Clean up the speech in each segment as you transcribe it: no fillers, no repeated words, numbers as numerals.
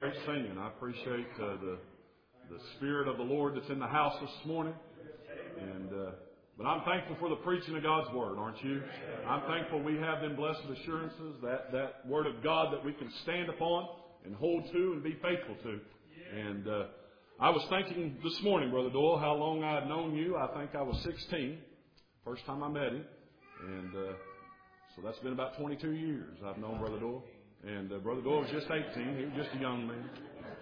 great singing. I appreciate the Spirit of the Lord that's in the house this morning. But I'm thankful for the preaching of God's Word, aren't you? I'm thankful we have them blessed assurances, that Word of God that we can stand upon and hold to and be faithful to. And I was thinking this morning, Brother Doyle, how long I had known you. I think I was 16, first time I met him. And so that's been about 22 years I've known Brother Doyle. And Brother Doyle was just 18. He was just a young man.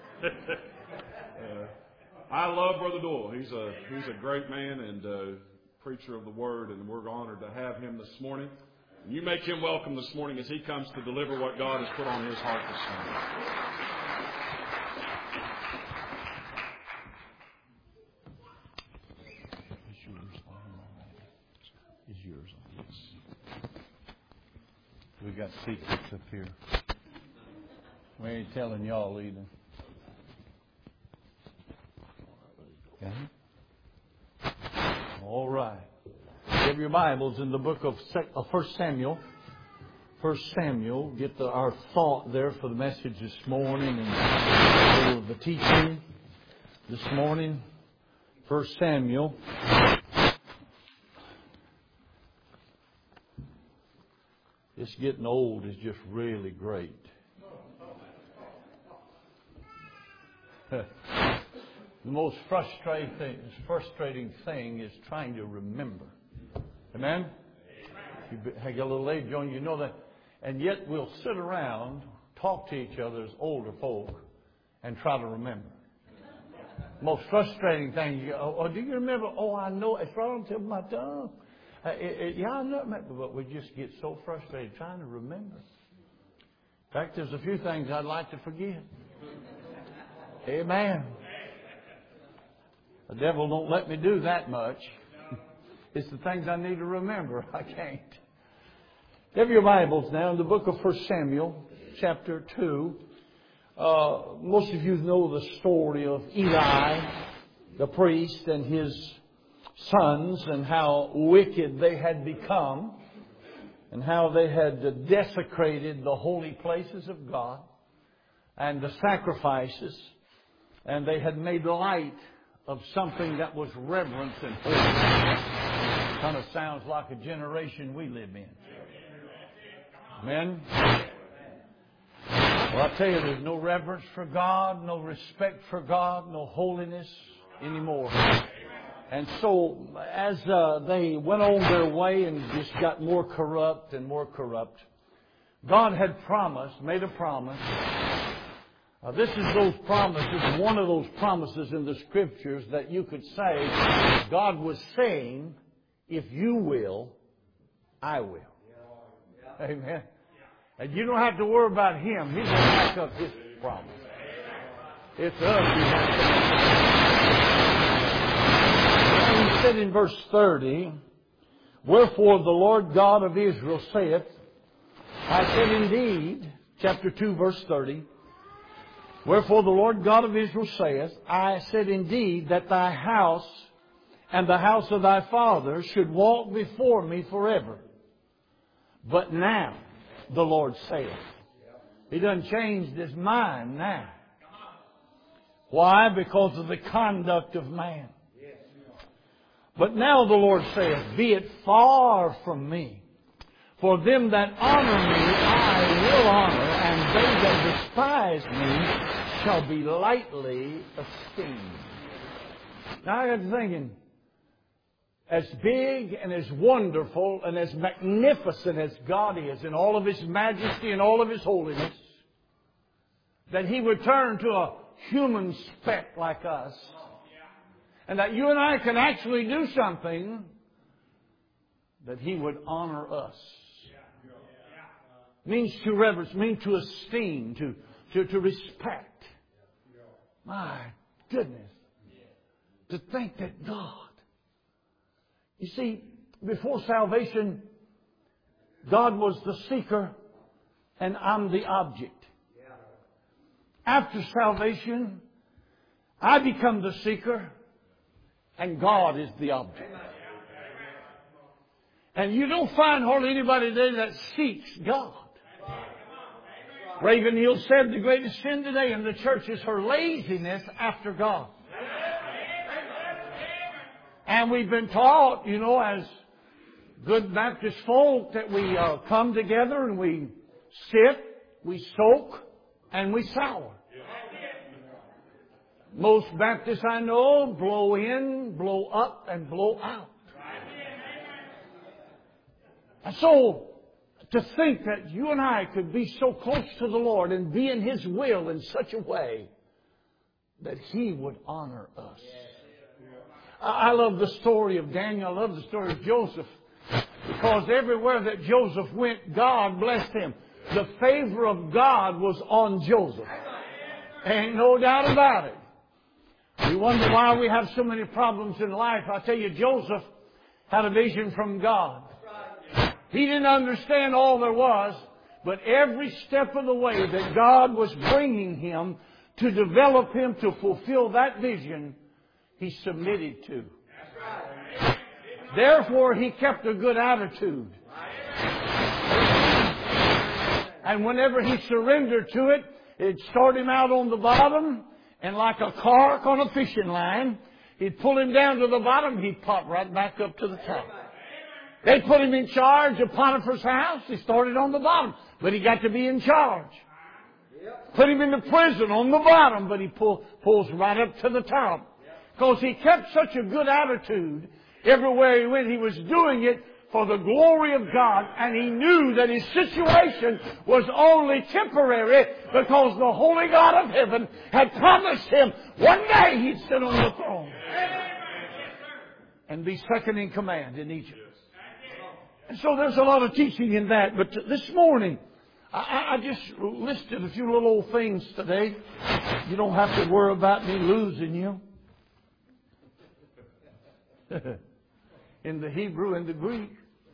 I love Brother Doyle. He's a great man and preacher of the Word, and we're honored to have him this morning. And you make him welcome this morning as he comes to deliver what God has put on his heart this morning. Is yours on this? We got secrets up here. We ain't telling y'all either. Okay. All right. Have your Bibles in the book of 1 Samuel. 1 Samuel. Get our thought there for the message this morning and for the teaching this morning. 1 Samuel. This getting old is just really great. The most frustrating thing is trying to remember. Amen? You get a little age on, you know that. And yet we'll sit around, talk to each other as older folk, and try to remember. Most frustrating thing, you go, oh, do you remember? Oh, I know. It's right on the tip of my tongue. Yeah, I know. But we just get so frustrated trying to remember. In fact, there's a few things I'd like to forget. Amen. The devil don't let me do that much. It's the things I need to remember. I can't. Have your Bibles now in the book of 1 Samuel, chapter 2. Most of you know the story of Eli, the priest, and his sons, and how wicked they had become, and how they had desecrated the holy places of God and the sacrifices, and they had made light of something that was reverence and holy. Kind of sounds like a generation we live in. Amen? Well, I tell you, there's no reverence for God, no respect for God, no holiness anymore. And so, as they went on their way and just got more corrupt and more corrupt, God had made a promise. This is those promises, one of those promises in the Scriptures that you could say God was saying, if you will, I will. Amen. And you don't have to worry about Him. He's going to back up His promise. It's us who have to. He said in verse 30, wherefore the Lord God of Israel saith, I said indeed, chapter 2, verse 30, wherefore the Lord God of Israel saith, I said indeed that thy house and the house of thy father should walk before me forever. But now, the Lord saith. He done changed His mind now. Why? Because of the conduct of man. But now the Lord saith, be it far from me. For them that honor me I will honor, and they that despise me shall be lightly esteemed. Now I got to thinking, as big and as wonderful and as magnificent as God is in all of His majesty and all of His holiness, that He would turn to a human speck like us, and that you and I can actually do something, that He would honor us. Means to reverence, means to esteem, to respect. My goodness. To think that God. You see, before salvation, God was the seeker and I'm the object. After salvation, I become the seeker and God is the object. And you don't find hardly anybody today that seeks God. Ravenhill said the greatest sin today in the church is her laziness after God. And we've been taught, as good Baptist folk, that we come together and we sit, we soak, and we sour. Most Baptists I know blow in, blow up, and blow out. And so, to think that you and I could be so close to the Lord and be in His will in such a way that He would honor us. I love the story of Daniel. I love the story of Joseph. Because everywhere that Joseph went, God blessed him. The favor of God was on Joseph. Ain't no doubt about it. We wonder why we have so many problems in life. I tell you, Joseph had a vision from God. He didn't understand all there was, but every step of the way that God was bringing him to develop him to fulfill that vision, he submitted to. Therefore, he kept a good attitude. And whenever he surrendered to it, it'd start him out on the bottom, and like a cork on a fishing line, he'd pull him down to the bottom, he'd pop right back up to the top. They put him in charge of Potiphar's house. He started on the bottom, but he got to be in charge. Put him in the prison on the bottom, but he pulls right up to the top. Because he kept such a good attitude everywhere he went. He was doing it for the glory of God, and he knew that his situation was only temporary because the Holy God of heaven had promised him one day he'd sit on the throne and be second in command in Egypt. And so there's a lot of teaching in that. But this morning, I just listed a few little old things today. You don't have to worry about me losing you. In the Hebrew and the Greek.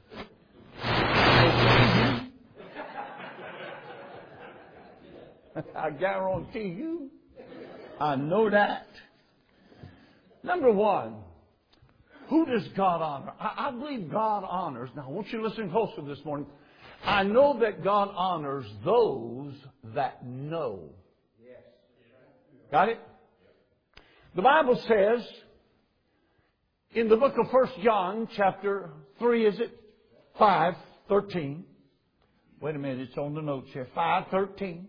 I guarantee you, I know that. Number one, who does God honor? I believe God honors. Now, I want you to listen closely this morning. I know that God honors those that know. Got it? The Bible says in the book of 1 John, chapter 3, is it? 5:13. Wait a minute, it's on the notes here. 5:13.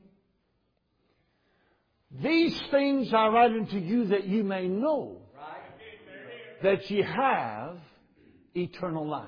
These things I write unto you that you may know that ye have eternal life.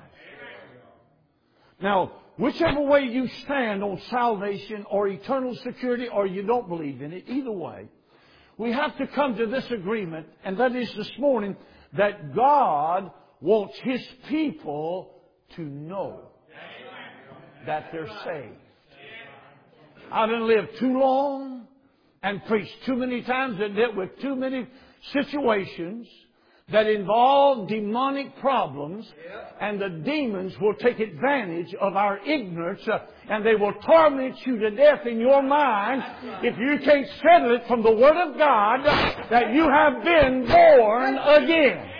Now, whichever way you stand on salvation or eternal security, or you don't believe in it, either way, we have to come to this agreement, and that is this morning, that God wants His people to know that they're saved. I done lived too long and preached too many times and dealt with too many situations that involve demonic problems, and the demons will take advantage of our ignorance, and they will torment you to death in your mind if you can't settle it from the Word of God that you have been born again.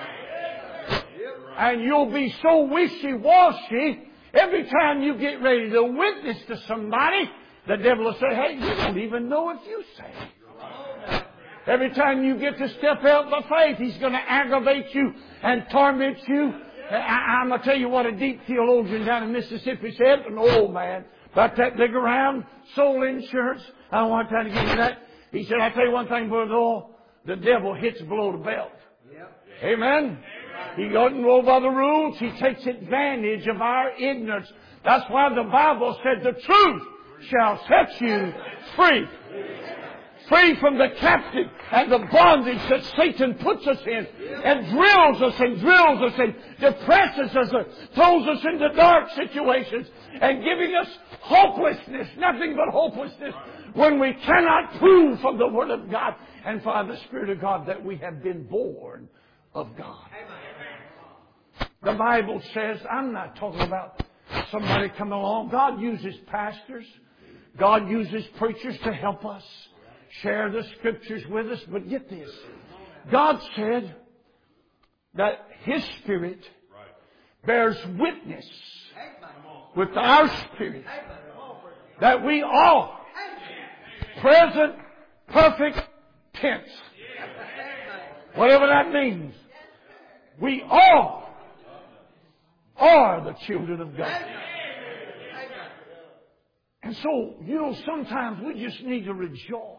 And you'll be so wishy-washy every time you get ready to witness to somebody, the devil will say, hey, you don't even know if you say. Every time you get to step out by faith, he's going to aggravate you and torment you. I'm going to tell you what a deep theologian down in Mississippi said, an old man, about that big around, soul insurance. I don't want time to get into that. He said, I'll tell you one thing, Brother Oil, the devil hits below the belt. Amen? He doesn't go by the rules. He takes advantage of our ignorance. That's why the Bible said the truth shall set you free. Free from the captive and the bondage that Satan puts us in and drills us and depresses us and throws us into dark situations and giving us hopelessness, nothing but hopelessness, when we cannot prove from the Word of God and by the Spirit of God that we have been born of God. The Bible says, I'm not talking about somebody coming along. God uses pastors. God uses preachers to help us share the Scriptures with us. But get this. God said that His Spirit bears witness with our spirit that we all Present perfect tense. Whatever that means. We all are the children of God. And so, sometimes we just need to rejoice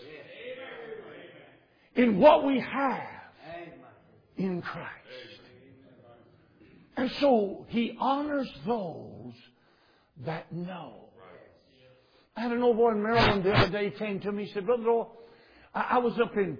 in what we have in Christ. And so, He honors those that know. I had an old boy in Maryland the other day came to me. He said, Brother Doyle, I was up in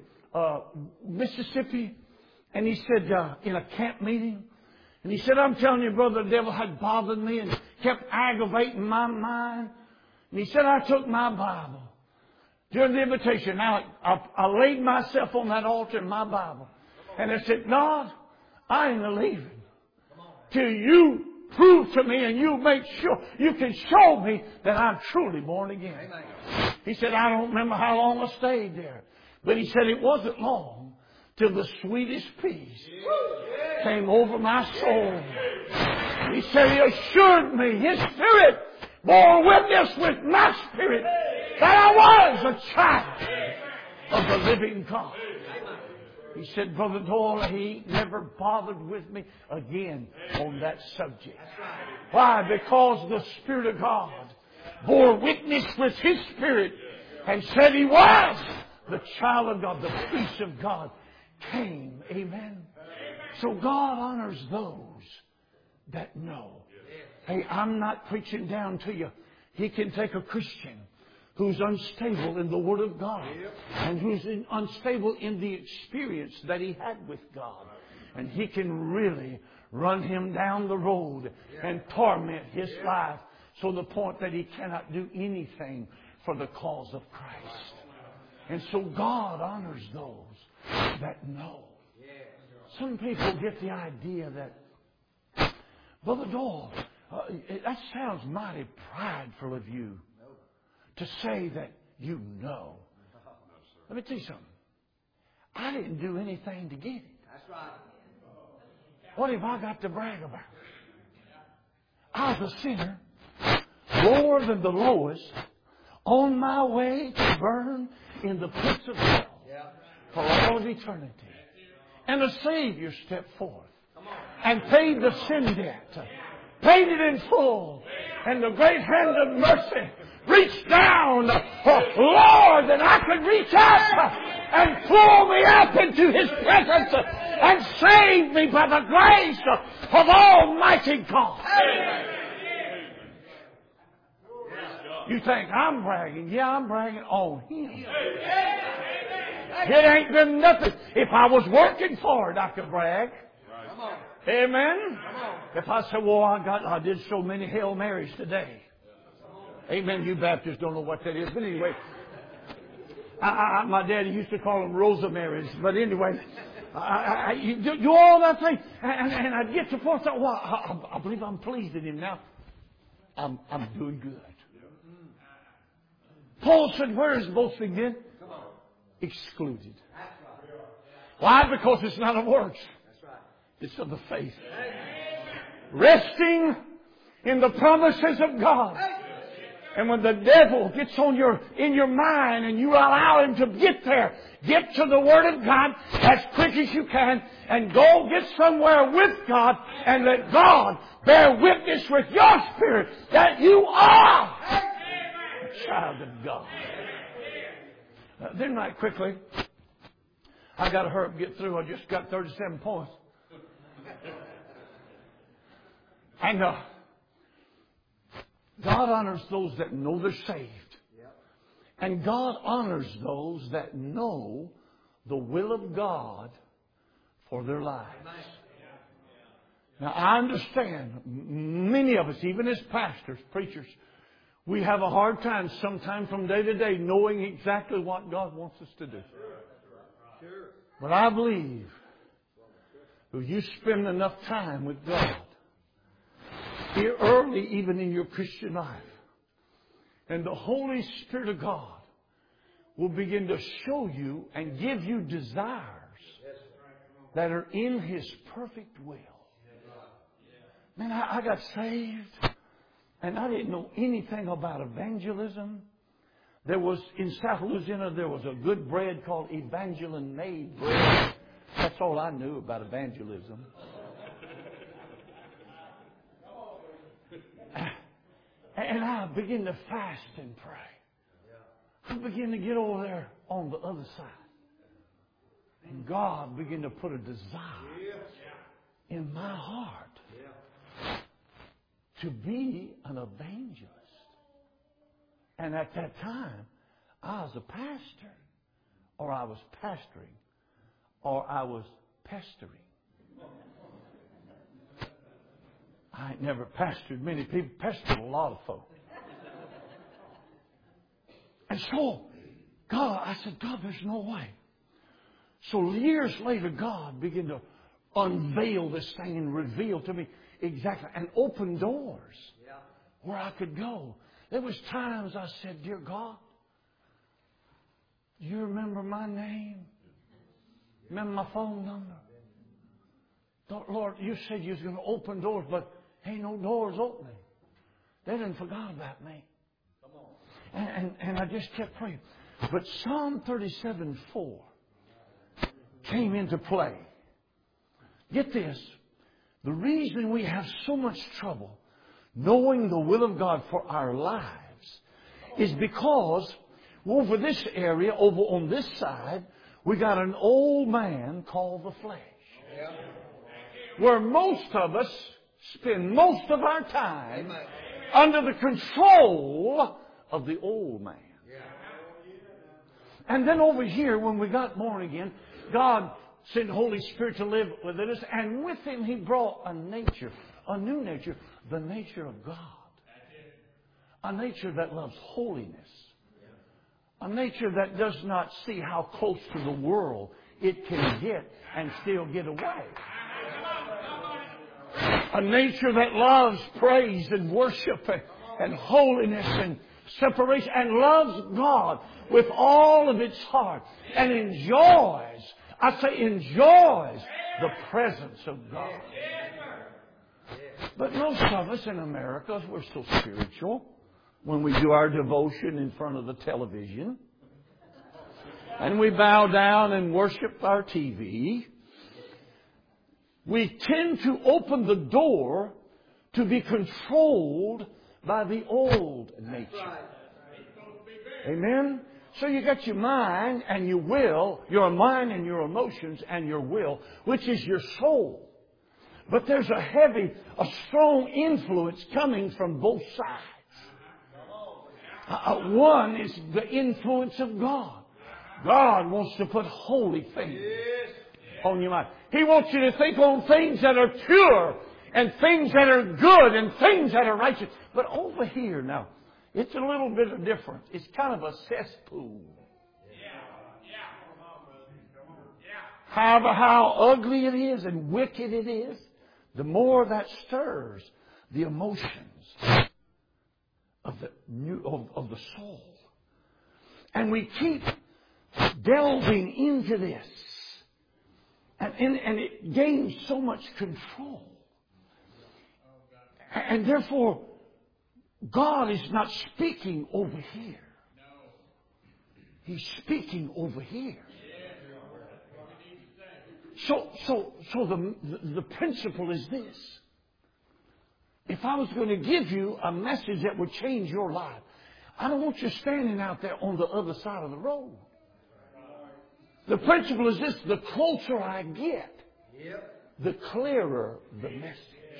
Mississippi, and he said, in a camp meeting, and he said, I'm telling you, brother, the devil had bothered me and kept aggravating my mind. And he said, I took my Bible during the invitation. Now, I laid myself on that altar in my Bible. And I said, God, I ain't leaving till you prove to me and you make sure, you can show me that I'm truly born again. Amen. He said, I don't remember how long I stayed there. But he said it wasn't long till the sweetest peace came over my soul. He said he assured me, His Spirit bore witness with my spirit that I was a child of the living God. He said, Brother Doyle, he never bothered with me again on that subject. Why? Because the Spirit of God bore witness with His Spirit and said he was the child of God. The peace of God came. Amen. So God honors those that know. Hey, I'm not preaching down to you. He can take a Christian who's unstable in the Word of God and who's unstable in the experience that he had with God. And He can really run him down the road and torment his life to the point that he cannot do anything for the cause of Christ. And so God honors those that know. Some people get the idea that, Brother Doyle, that sounds mighty prideful of you to say that you know. Let me tell you something. I didn't do anything to get it. That's right. What have I got to brag about? I was a sinner, lower than the lowest, on my way to burn in the pits of hell for all of eternity. And the Savior stepped forth and paid the sin debt. Paid it in full. And the great hand of mercy reached down, Lord, that I could reach up and pull me up into His presence and save me by the grace of Almighty God. You think I'm bragging? Yeah, I'm bragging on Him. It ain't been nothing. If I was working for it, I could brag. Amen. If I said, well, I did so many Hail Marys today. Amen. You Baptists don't know what that is. But anyway, my daddy used to call them Rosa Marys. But anyway, you do all that thing. And I'd get to the point, well, I believe I'm pleasing Him now. I'm doing good. Paul said, where is boasting then? Excluded. Why? Because it's not of works. It's of the faith. Resting in the promises of God. And when the devil gets in your mind and you allow him to get there, get to the Word of God as quick as you can and go get somewhere with God and let God bear witness with your spirit that you are a child of God. Then right quickly, I got to hurry up and get through. I just got 37 points. And God honors those that know they're saved. And God honors those that know the will of God for their lives. Now, I understand many of us, even as pastors, preachers, we have a hard time sometimes from day to day knowing exactly what God wants us to do. But I believe if you spend enough time with God, here early even in your Christian life, and the Holy Spirit of God will begin to show you and give you desires that are in His perfect will. Man, I got saved and I didn't know anything about evangelism. There was, in South Louisiana, there was a good bread called Evangeline made bread. That's all I knew about evangelism. And I began to fast and pray. I began to get over there on the other side. And God began to put a desire in my heart to be an evangelist. And at that time, I was a pastor, or I was pastoring, or I was pestering. I ain't never pastored many people, pestered a lot of folk. And so, I said, God, there's no way. So years later, God began to unveil this thing and reveal to me exactly, and open doors where I could go. There was times I said, dear God, do you remember my name? Remember my phone number? Lord, you said you was going to open doors, but ain't no doors opening. They didn't forgot about me. And I just kept praying. But Psalm 37:4 came into play. Get this. The reason we have so much trouble knowing the will of God for our lives is because over this area, over on this side, we got an old man called the flesh. Where most of us spend most of our time under the control of the old man. And then over here, when we got born again, God sent the Holy Spirit to live within us, and with Him He brought a nature, a new nature, the nature of God. A nature that loves holiness. A nature that does not see how close to the world it can get and still get away. A nature that loves praise and worship and holiness and separation, and loves God with all of its heart and enjoys the presence of God. But most of us in America, we're so spiritual when we do our devotion in front of the television. And we bow down and worship our TV. We tend to open the door to be controlled by the old nature. Amen? So you got your mind and your will, your mind and your emotions and your will, which is your soul. But there's a strong influence coming from both sides. One is the influence of God. God wants to put holy things on your mind. He wants you to think on things that are pure and things that are good and things that are righteous. But over here now, it's a little bit different. It's kind of a cesspool. However, how ugly it is and wicked it is, the more that stirs the emotions of the soul. And we keep delving into this. And it gains so much control. And therefore, God is not speaking over here. He's speaking over here. So the principle is this. If I was going to give you a message that would change your life, I don't want you standing out there on the other side of the road. The principle is this: the closer I get, the clearer the message.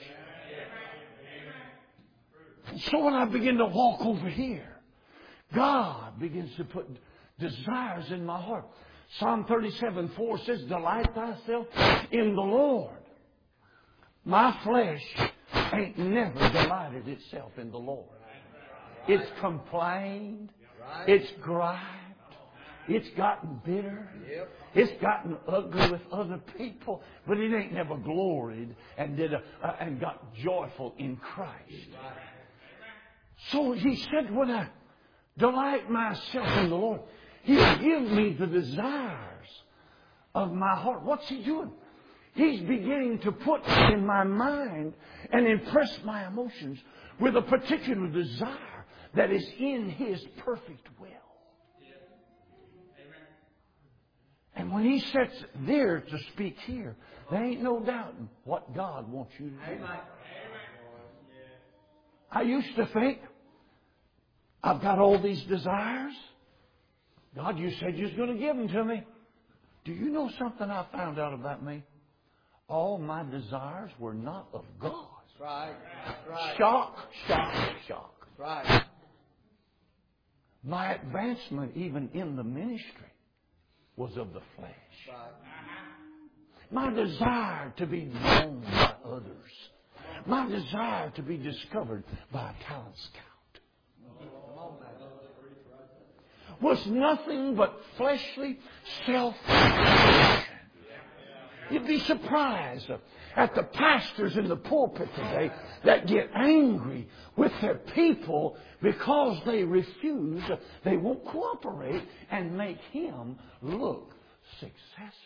And so when I begin to walk over here, God begins to put desires in my heart. Psalm 37:4 says, delight thyself in the Lord. My flesh ain't never delighted itself in the Lord. It's complained. It's griped. It's gotten bitter. It's gotten ugly with other people. But it ain't never gloried and got joyful in Christ. So He said, when I delight myself in the Lord, He'll give me the desires of my heart. What's He doing? He's beginning to put in my mind and impress my emotions with a particular desire that is in His perfect will. when He sets there to speak here, there ain't no doubting what God wants you to do. I used to think, I've got all these desires. God, you said you was going to give them to me. Do you know something I found out about me? All my desires were not of God. That's right. That's right. Shock, shock, shock. That's right. My advancement even in the ministry was of the flesh. That's right. My desire to be known by others. My desire to be discovered by a talent scout was nothing but fleshly self-expression. You'd be surprised at the pastors in the pulpit today that get angry with their people because they refuse, they won't cooperate and make Him look successful.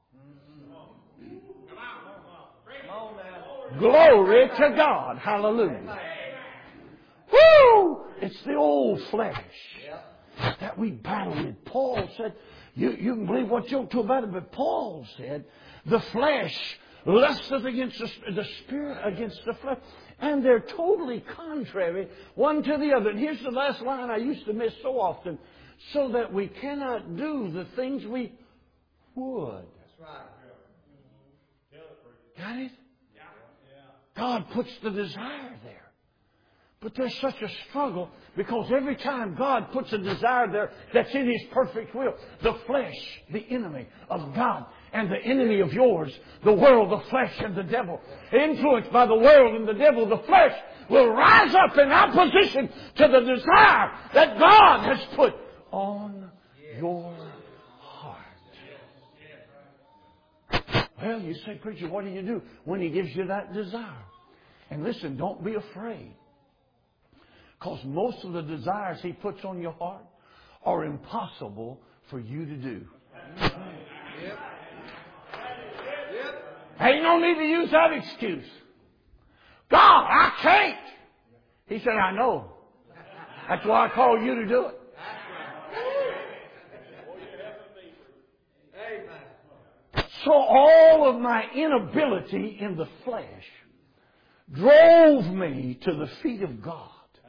Glory to God. Hallelujah. Woo! It's the old flesh that we battle with. Paul said, you can believe what you'll do about it, but Paul said, the flesh lusteth against the spirit against the flesh. And they're totally contrary one to the other. And here's the last line I used to miss so often. So that we cannot do the things we would. That's right. Got it? God puts the desire there. But there's such a struggle because every time God puts a desire there that's in His perfect will, the flesh, the enemy of God, and the enemy of yours, the world, the flesh, and the devil, influenced by the world and the devil, the flesh will rise up in opposition to the desire that God has put on your heart. Well, you say, preacher, what do you do when He gives you that desire? And listen, don't be afraid. Because most of the desires He puts on your heart are impossible for you to do. Yep. Ain't no need to use that excuse. God, I can't. He said, I know. That's why I called you to do it. So all of my inability in the flesh drove me to the feet of God.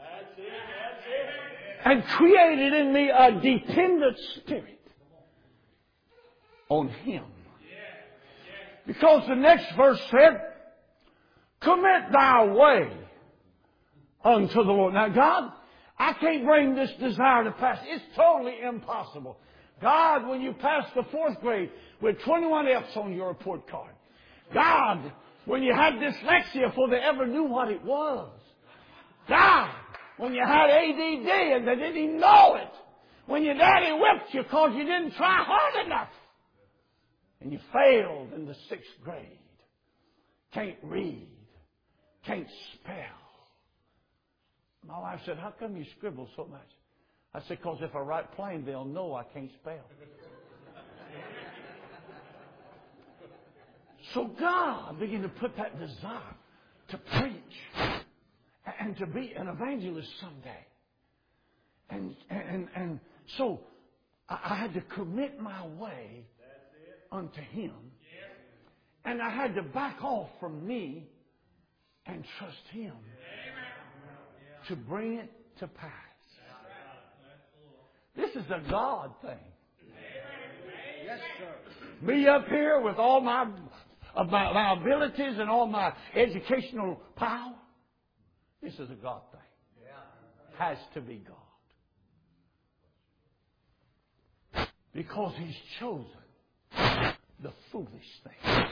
And created in me a dependent spirit on Him. Because the next verse said, commit thy way unto the Lord. Now God, I can't bring this desire to pass. It's totally impossible. God, when you pass the 4th grade with 21 F's on your report card. God, when you had dyslexia before they ever knew what it was. God, when you had ADD and they didn't even know it. When your daddy whipped you because you didn't try hard enough. And you failed in the 6th grade. Can't read. Can't spell. My wife said, how come you scribble so much? I said, because if I write plain, they'll know I can't spell. So God began to put that desire to preach and to be an evangelist someday. And so I had to commit my way unto Him. And I had to back off from me and trust Him to bring it to pass. This is a God thing. Yes, sir. Me up here with all my abilities and all my educational power. This is a God thing. Has to be God. Because He's chosen the foolish things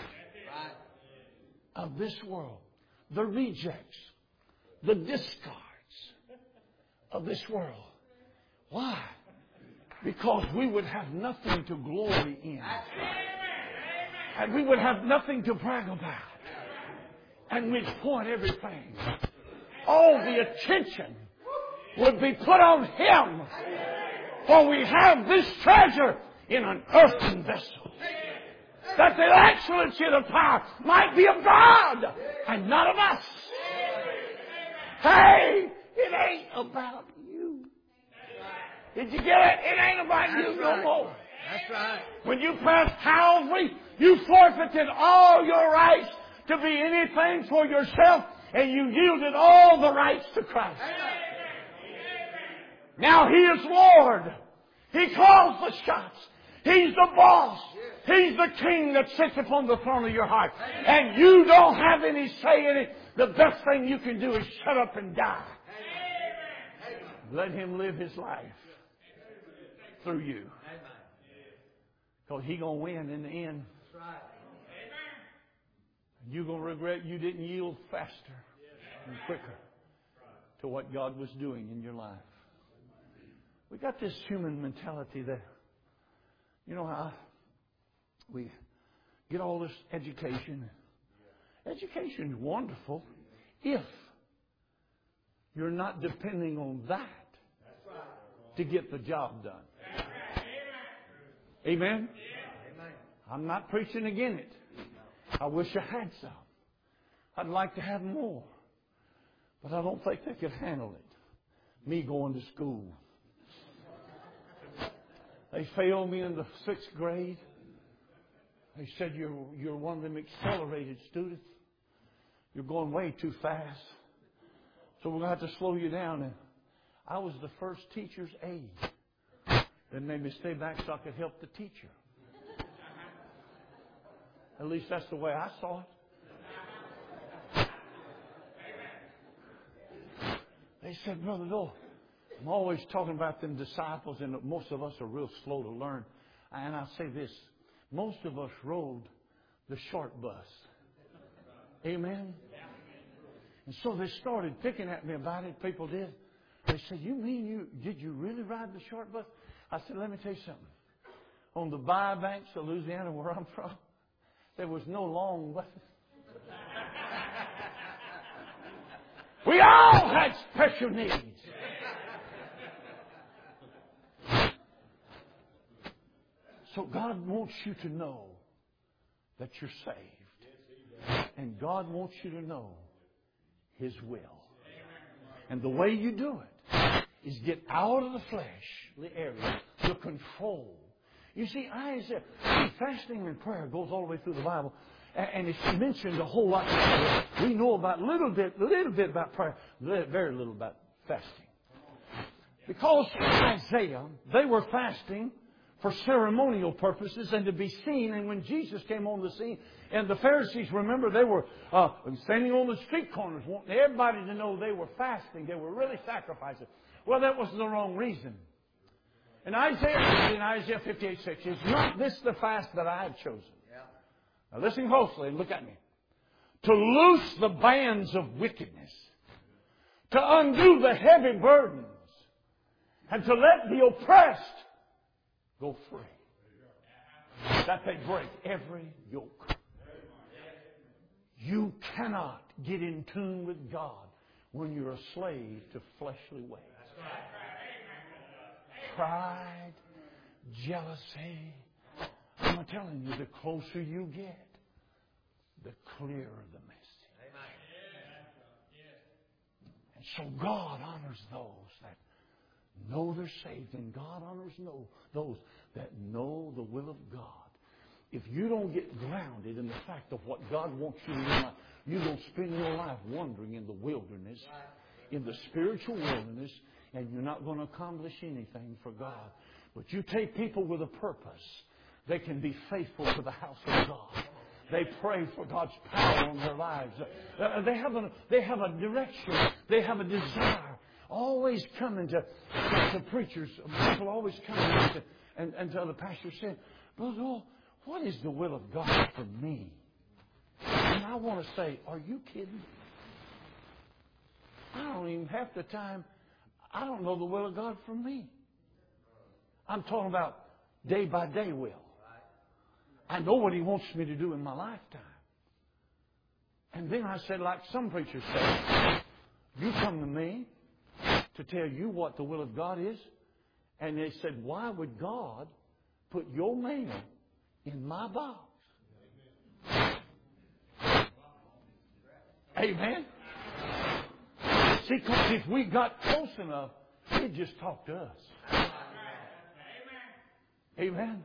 of this world, the rejects, the discards of this world. Why? Because we would have nothing to glory in. And we would have nothing to brag about. And we'd point everything. All the attention would be put on Him. For we have this treasure in an earthen vessel. That the excellency of the power might be of God and not of us. Hey, it ain't about you. Did you get it? It ain't about you no more. That's right. When you passed Calvary, you forfeited all your rights to be anything for yourself, and you yielded all the rights to Christ. Now He is Lord. He calls the shots. He's the boss. He's the king that sits upon the throne of your heart. And you don't have any say in it. The best thing you can do is shut up and die. Let Him live His life through you. Because He's going to win in the end. You're going to regret you didn't yield faster and quicker to what God was doing in your life. We got this human mentality that, you know how we get all this education. Education is wonderful if you're not depending on that to get the job done. Amen? I'm not preaching against it. I wish I had some. I'd like to have more. But I don't think they could handle it. Me going to school. They failed me in the 6th grade. They said, you're one of them accelerated students. You're going way too fast. So we're going to have to slow you down. And I was the first teacher's aide. They made me stay back so I could help the teacher. At least that's the way I saw it. They said, Brother Noel, I'm always talking about them disciples, and most of us are real slow to learn. And I'll say this, most of us rode the short bus. Amen? And so they started picking at me about it. People did. They said, did you really ride the short bus? I said, let me tell you something. On the Bayou Banks of Louisiana, where I'm from, there was no long buses. We all had special needs. So God wants you to know that you're saved. And God wants you to know His will. And the way you do it is get out of the fleshly area, the control. You see, fasting and prayer goes all the way through the Bible. And it's mentioned a whole lot. We know about a little bit about prayer, very little about fasting. Because Isaiah, they were fasting for ceremonial purposes and to be seen. And when Jesus came on the scene, and the Pharisees, remember, they were standing on the street corners wanting everybody to know they were fasting. They were really sacrificing. Well, that was the wrong reason. In Isaiah 58:6, is not this the fast that I have chosen? Now listen closely and look at me. To loose the bands of wickedness, to undo the heavy burdens, and to let the oppressed go free. That they break every yoke. You cannot get in tune with God when you're a slave to fleshly ways. Pride, jealousy. I'm telling you, the closer you get, the clearer the message. And so God honors those that know they're saved, and God honors those that know the will of God. If you don't get grounded in the fact of what God wants you to do, you're going to spend your life wandering in the wilderness, in the spiritual wilderness, and you're not going to accomplish anything for God. But you take people with a purpose. They can be faithful to the house of God. They pray for God's power on their lives. They have a direction. They have a desire. Always coming to preachers. People always coming and to other pastors saying, Brother, what is the will of God for me? And I want to say, are you kidding? I don't even half the time, I don't know the will of God for me. I'm talking about day by day will. I know what He wants me to do in my lifetime. And then I said, like some preachers say, you come to me to tell you what the will of God is. And they said, why would God put your mail in my box? Amen? See, because if we got close enough, He'd just talk to us. Amen?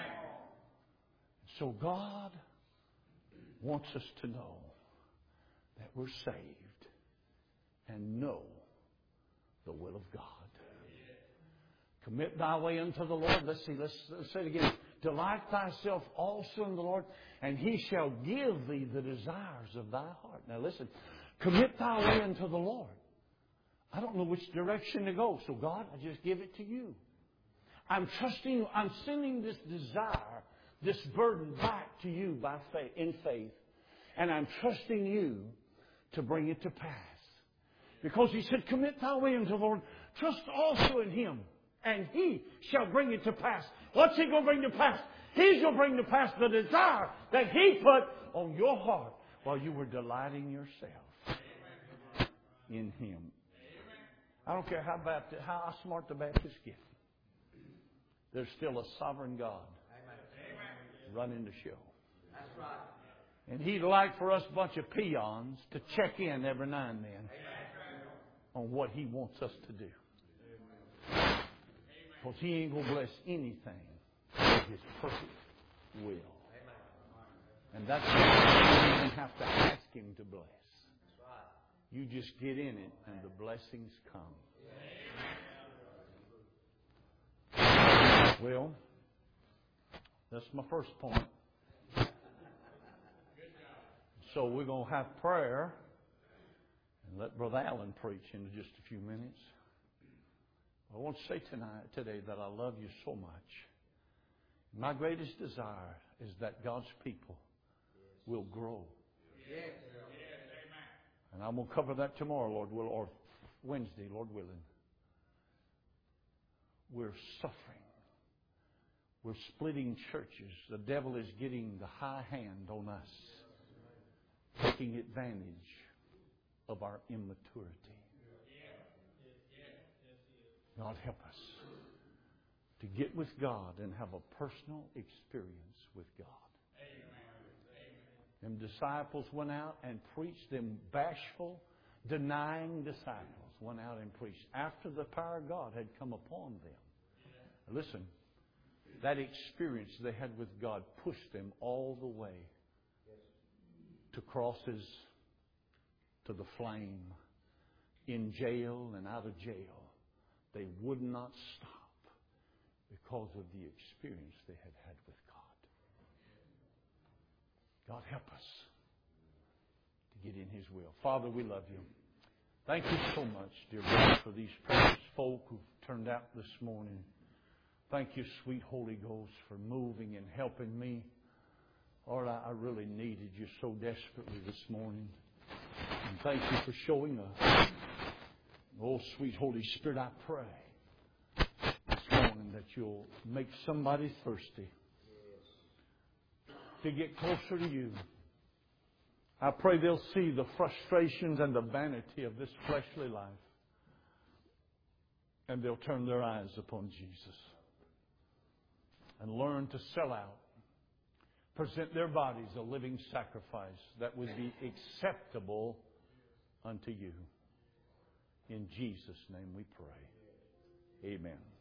So God wants us to know that we're saved and know the will of God. Commit thy way unto the Lord. Let's say it again. Delight thyself also in the Lord, and He shall give thee the desires of thy heart. Now listen, commit thy way unto the Lord. I don't know which direction to go, so God, I just give it to you. I'm trusting you. I'm sending this desire, this burden back to you by faith, in faith, and I'm trusting you to bring it to pass. Because He said, commit thy way unto the Lord. Trust also in Him, and He shall bring it to pass. What's He going to bring to pass? He's going to bring to pass the desire that He put on your heart while you were delighting yourself in Him. I don't care how smart the Baptists get. There's still a sovereign God running the show. That's right. And He'd like for us, a bunch of peons, to check in every now and then on what He wants us to do. Because He ain't going to bless anything but His perfect will. And that's why you don't even have to ask Him to bless. You just get in it and the blessings come. Well, that's my first point. So we're going to have prayer and let Brother Allen preach in just a few minutes. I want to say today that I love you so much. My greatest desire is that God's people will grow. Yes. And I'm going to cover that tomorrow, Lord will, or Wednesday, Lord willing. We're suffering. We're splitting churches. The devil is getting the high hand on us, taking advantage of our immaturity. God help us to get with God and have a personal experience with God. Them disciples went out and preached. Them bashful, denying disciples went out and preached after the power of God had come upon them. Listen, that experience they had with God pushed them all the way to crosses, to the flame, in jail and out of jail. They would not stop because of the experience they had had with God. God, help us to get in His will. Father, we love you. Thank you so much, dear God, for these precious folk who've turned out this morning. Thank you, sweet Holy Ghost, for moving and helping me. Lord, I really needed you so desperately this morning. And thank you for showing up. Oh, sweet Holy Spirit, I pray this morning that you'll make somebody thirsty to get closer to you. I pray they'll see the frustrations and the vanity of this fleshly life, and they'll turn their eyes upon Jesus and learn to sell out, present their bodies a living sacrifice that would be acceptable unto you. In Jesus' name we pray. Amen.